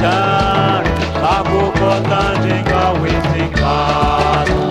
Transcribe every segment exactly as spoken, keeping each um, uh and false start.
inishan akukota njenga wezekana.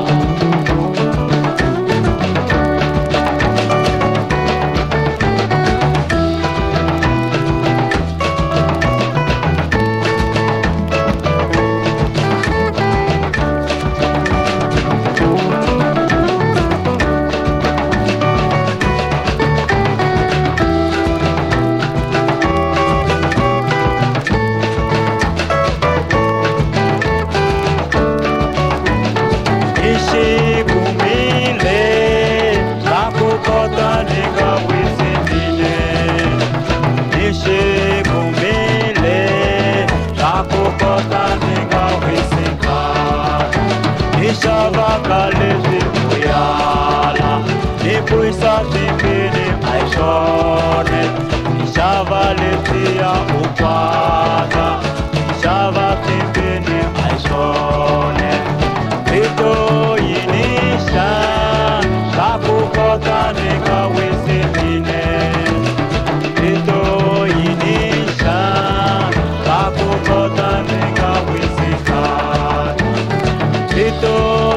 Shabakalezi kuyala Nipuisa timbini aishone Nishavaletia upata Nishava timbini aishone Vito yinisha Shakukota nika wisimine Vito yinisha Shakukota nika wisikana Vito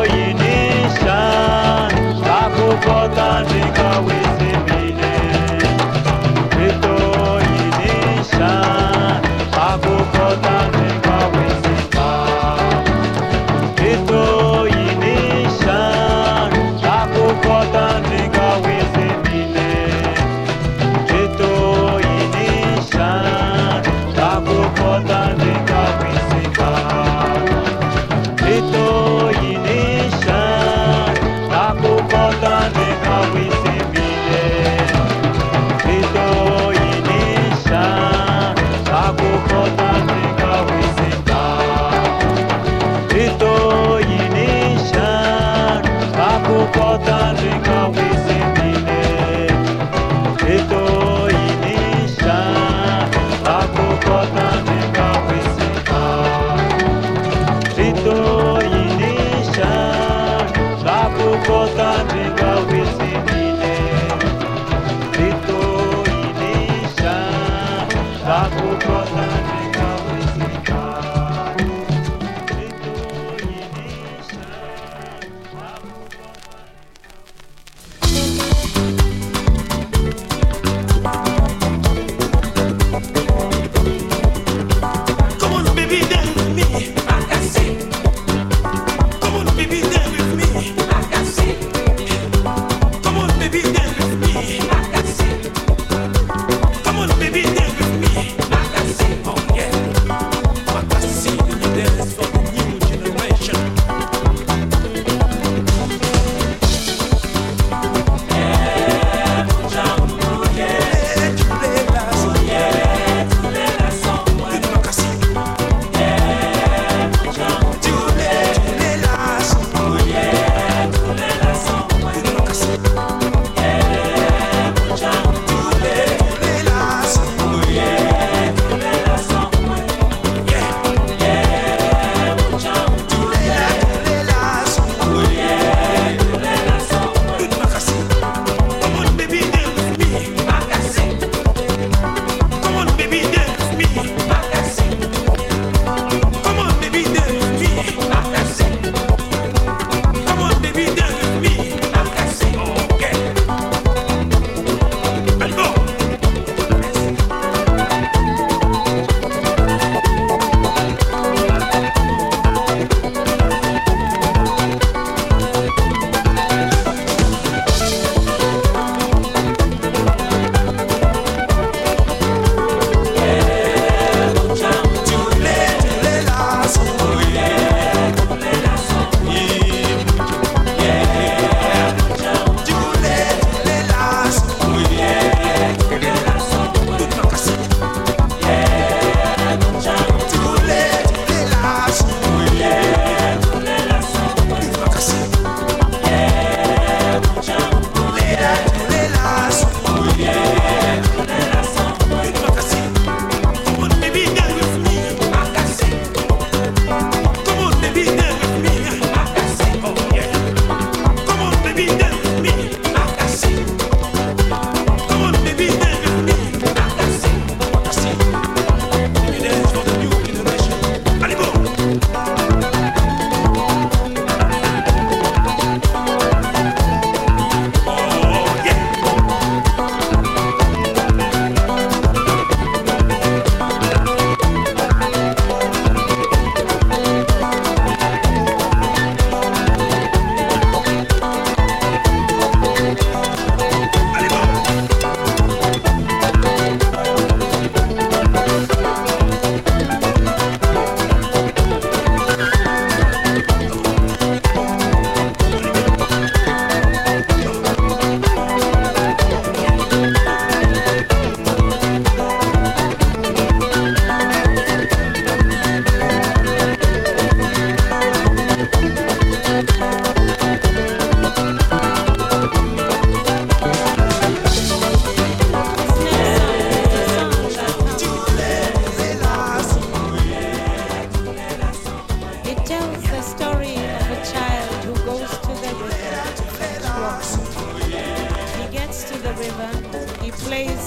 Kota nika wisimine Vito yinisha akukota nika wisika Vito yinisha akukota nika wisimine Vito yinisha akukota nika wisika Vito yinisha akukota nika wisimine Vito yinisha akukota nika wisika Vito yinisha akukota nika wisimine Vito yinisha akukota nika wisimine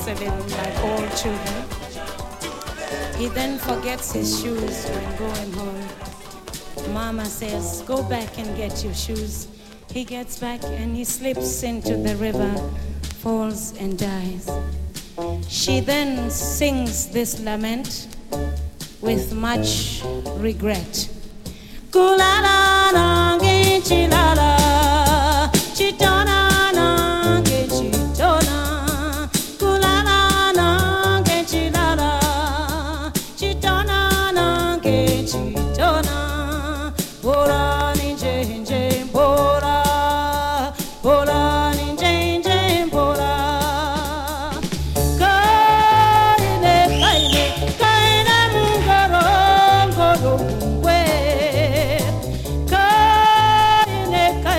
hustling like all children. He then forgets his shoes when going home. Mama says, go back and get your shoes. He gets back and he slips into the river, falls and dies. She then sings this lament with much regret. Kulala nange chilala, chitona nange chitona. Kulala nange chilala, chitona nange chitona. Bora ninje nje bora, bora ninje nje bora. Kaine kaine kaine mungaro ngoro mungwe. Kaine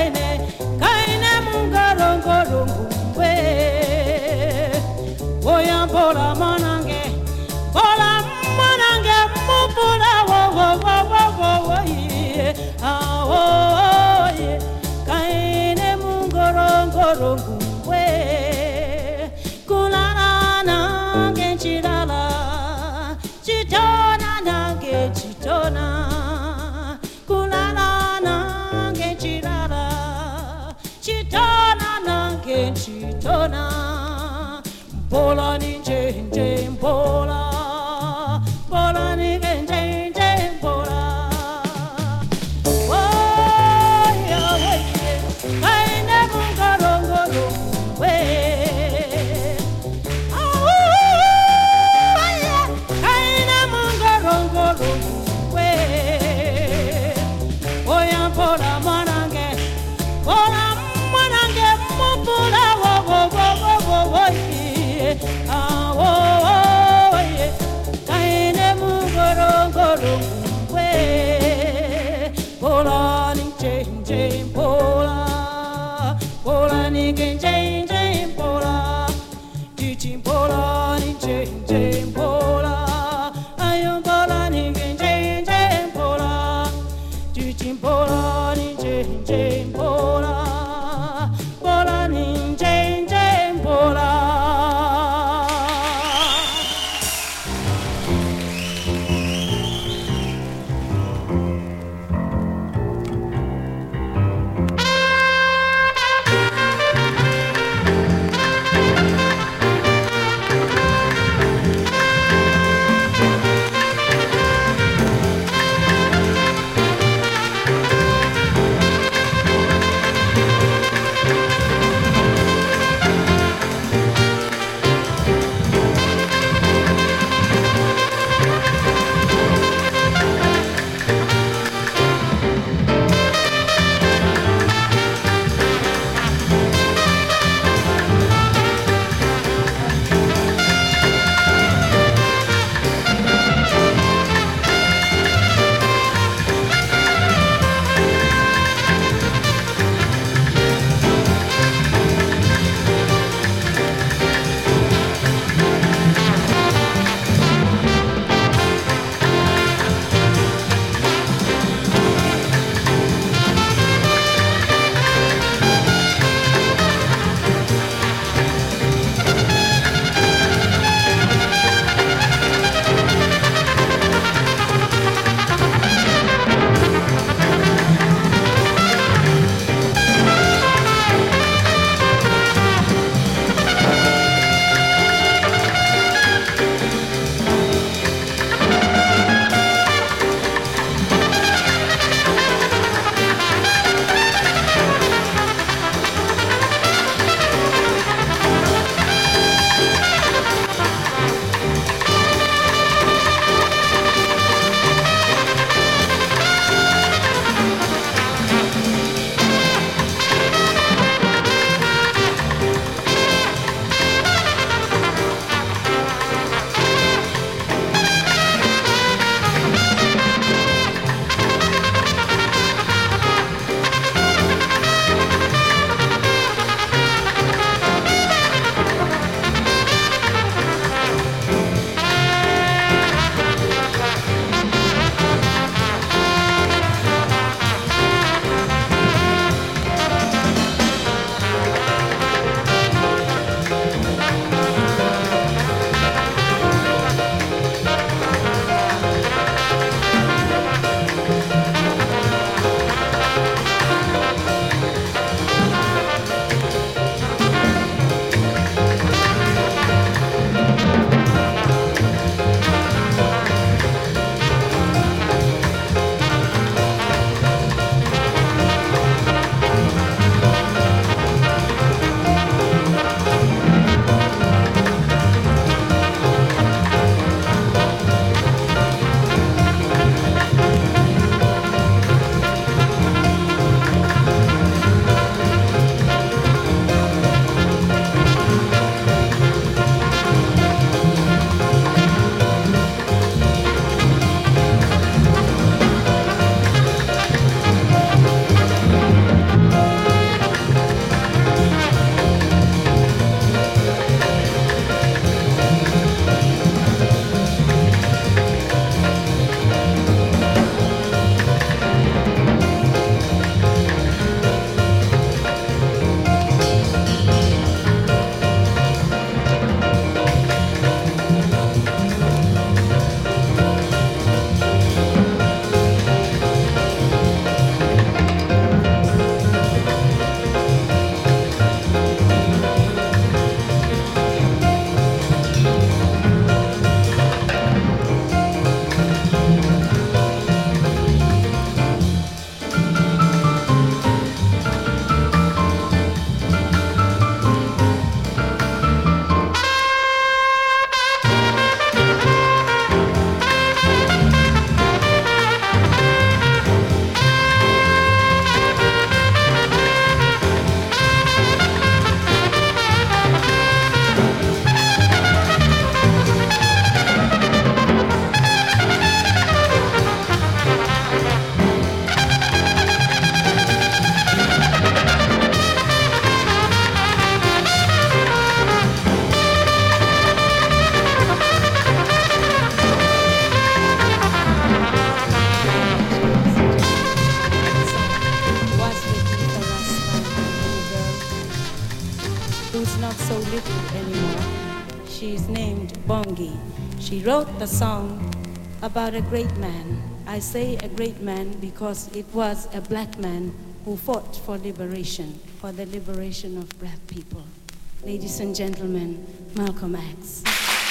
little anymore. She's named Bongi. She wrote the song about a great man. I say a great man because it was a black man who fought for liberation, for the liberation of black people. Ladies and gentlemen, Malcolm X.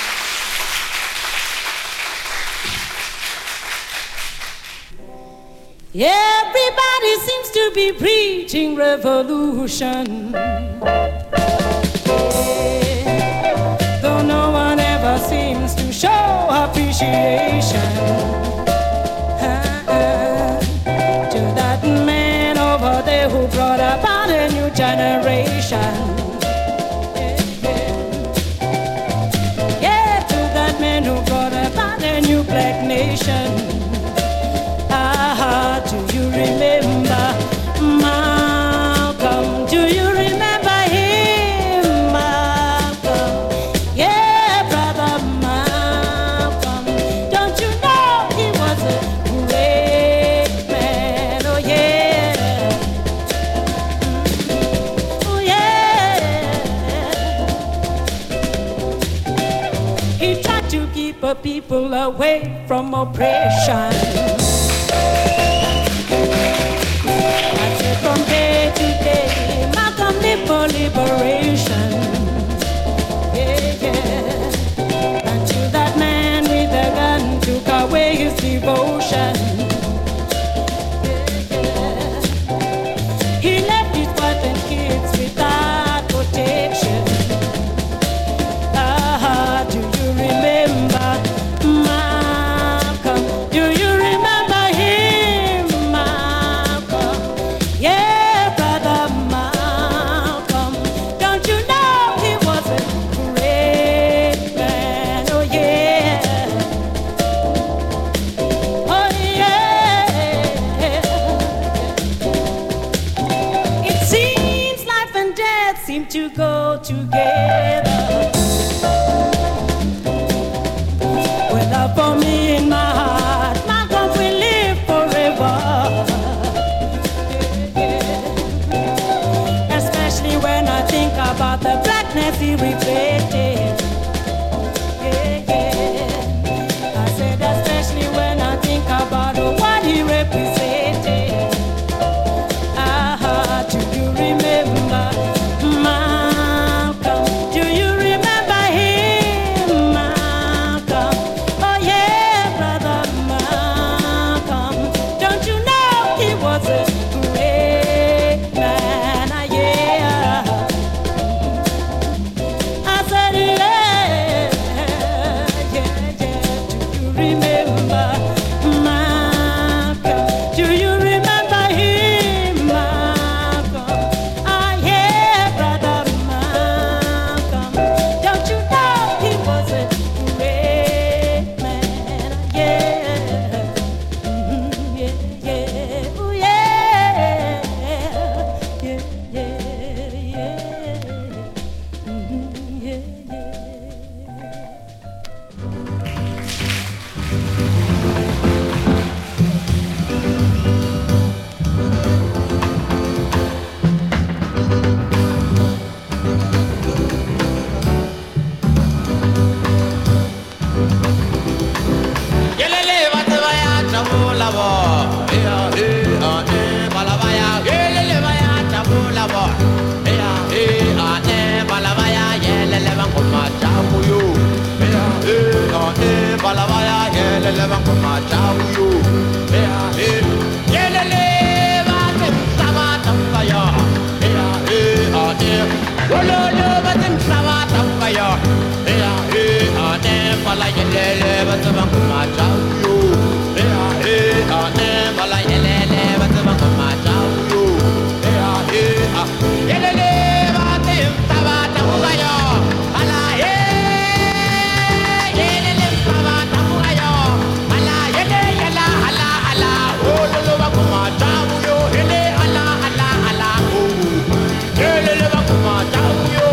Everybody seems to be preaching revolution, yeah. Though no one ever seems to show appreciation uh-uh. to that man over there who brought about a new generation. Yeah, yeah. Yeah, to that man who brought about a new black nation. Ah, do you remember Malcolm? Do you remember him, Malcolm? Yeah, brother Malcolm. Don't you know he was a great man? Oh yeah, oh yeah. He tried to keep a people away from oppression. From day to day, Malcolm lived for liberation. Yeah, yeah. Until that man with a gun took away his devotion. Yeah, yeah. He left his wife and kids without protection. Ah, do you remember Malcolm? Do you remember him, Malcolm? Yeah, brother Malcolm. Don't you know he was a great man? Oh yeah, oh yeah. It seems life and death seem to go together. With love for me in my heart, Malcolm will live forever. Especially when I think about the blackness he reflected. Yeah, yeah. I said especially when I think about what he represented. Ah, do you remember Malcolm? Do you remember him, Malcolm? Oh yeah, brother Malcolm. Don't you know he was a great man? Ah, yeah. I said yeah, yeah, yeah. Do you remember Malcolm? Do you remember him, Malcolm? Ah yeah, brother Malcolm. Don't you know he was a great man? Ah, yeah, Mhm, yeah, yeah, ooh, yeah, yeah, yeah, yeah, Mhm, yeah, yeah. Yelele batavaya tabula bo, ea ea e balavaya. Yelele vaya tabula bo, ea ea e balavaya. Yelele bangoma tabuyo, ea ea e balavaya. Yelele bangoma tabuyo, ea e. Yelele batim savatambaya, ea ea e. Lolo batim savatambaya, ea ea e bala. Yelele batavangoma tabuyo, ea ea e bala. Yelele batavangoma tabuyo, ea ea. Yelele batim savatambaya, bala e. Yelele savatambaya, bala yele yala hala hala. Oh lolo bangoma tabuyo, yele hala hala hala. Oh yelele bangoma tabuyo.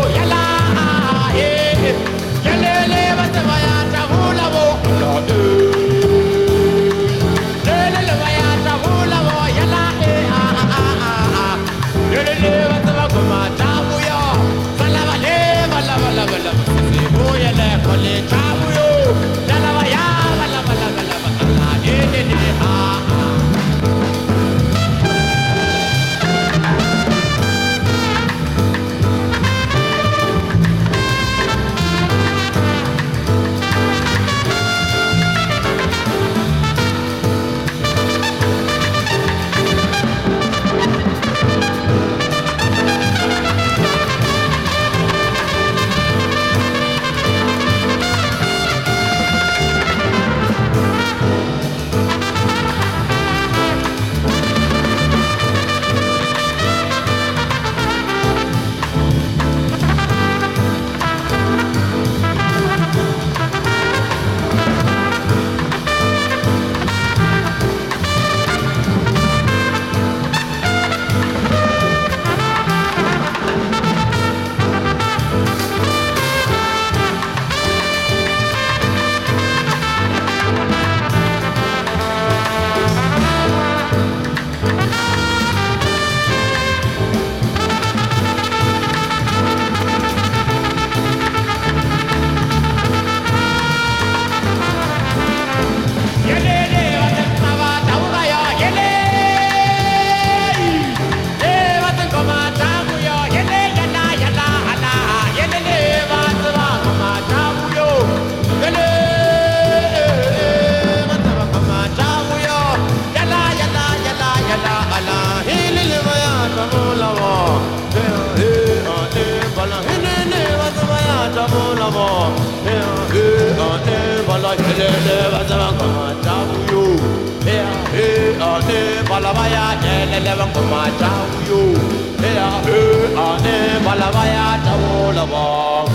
balabaya yelele bangoma chawuyo ea e ane balabaya tawola bang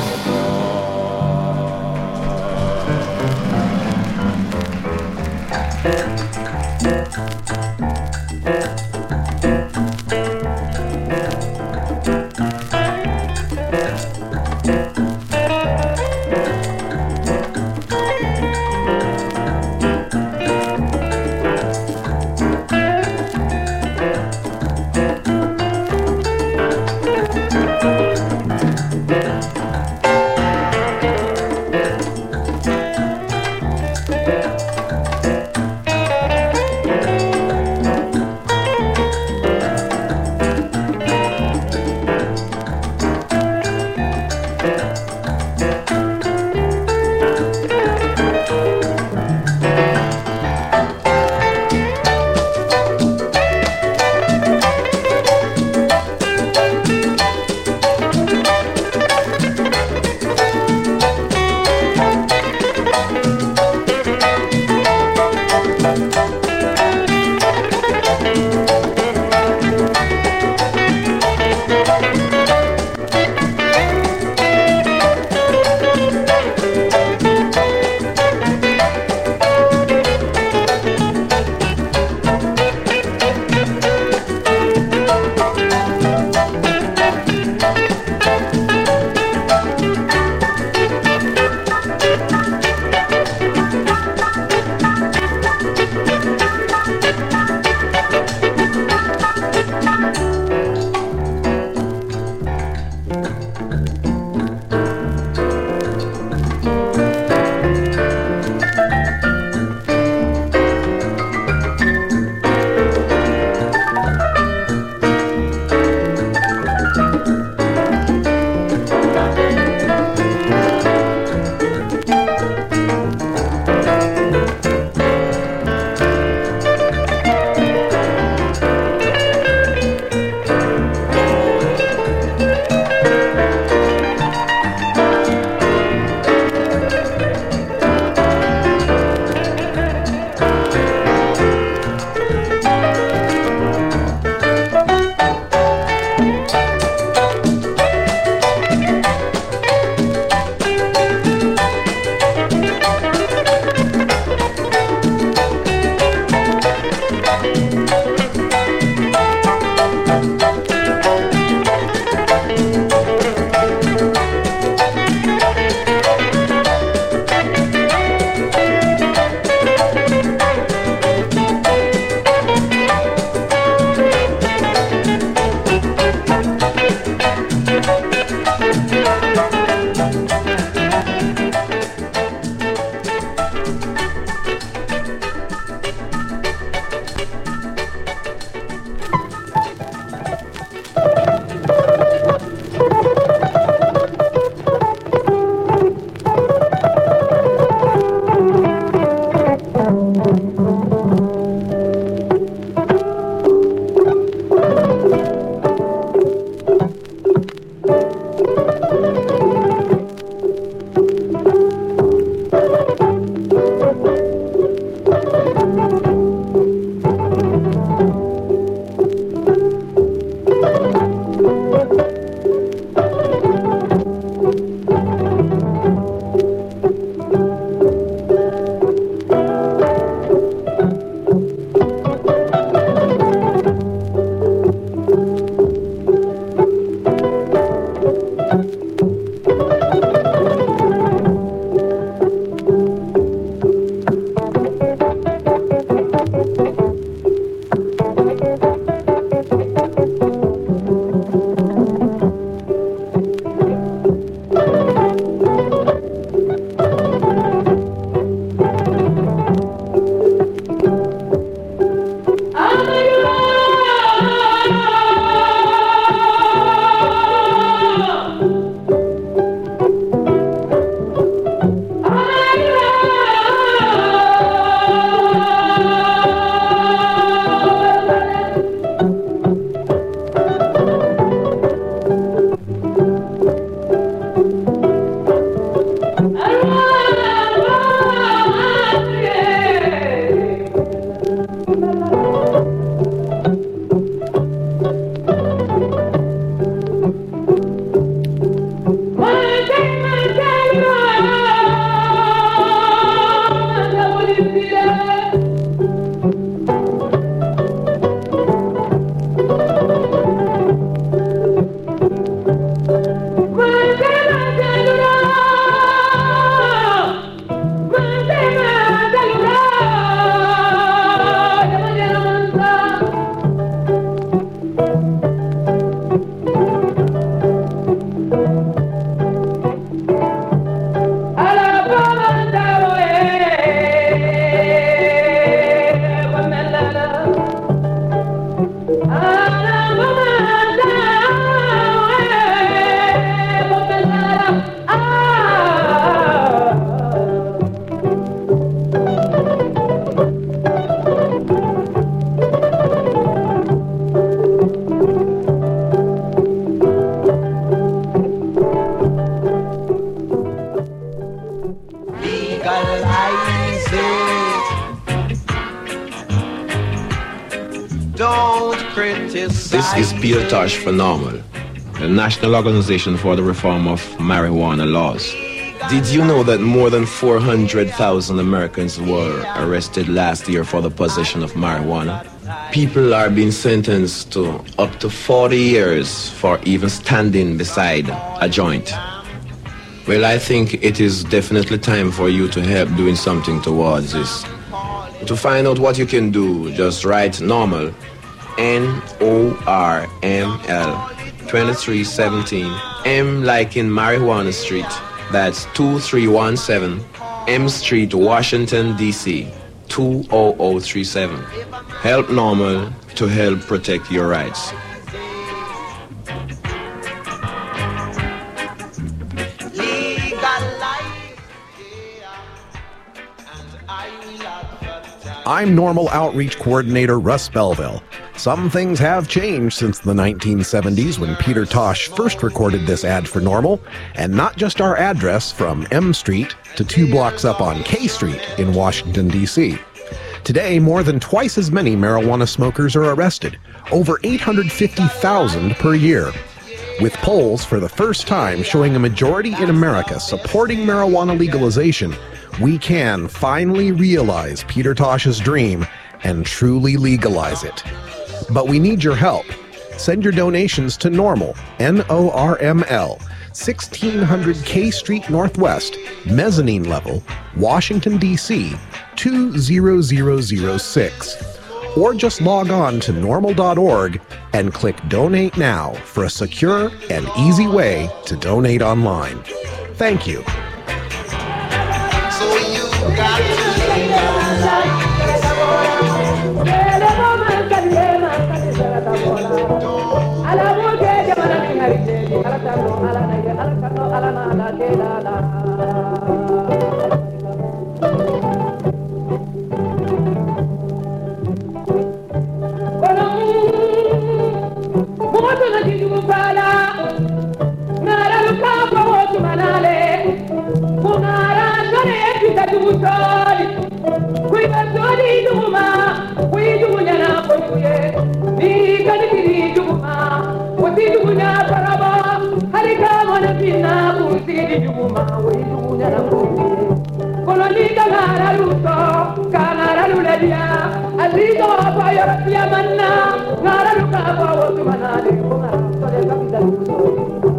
don't criticize. This is Peter Tosh for NORML, the National Organization for the Reform of Marijuana Laws. Did you know that more than four hundred thousand Americans were arrested last year for the possession of marijuana? People are being sentenced to up to forty years for even standing beside a joint. Well, I think it is definitely time for you to help doing something towards this. To find out what you can do, just write NORML, N O R M L, twenty-three seventeen, M like in Marijuana Street. That's two three one seven M Street, Washington, D C, two zero zero three seven. Help NORML to help protect your rights. I'm NORML Outreach Coordinator Russ Belville. Some things have changed since the nineteen seventies when Peter Tosh first recorded this ad for NORML, and not just our address from M Street to two blocks up on K Street in Washington, D C. Today, more than twice as many marijuana smokers are arrested, over eight hundred fifty thousand per year. With polls for the first time showing a majority in America supporting marijuana legalization, we can finally realize Peter Tosh's dream and truly legalize it. But we need your help. Send your donations to NORML, N O R M L, sixteen hundred K Street Northwest, mezzanine level, Washington, D C, two zero zero zero six. Or just log on to normal dot org and click Donate Now for a secure and easy way to donate online. Thank you. So you got to legalize. Manna, ngara luka kwa wotu manade, ngara luka kwa wotu manade.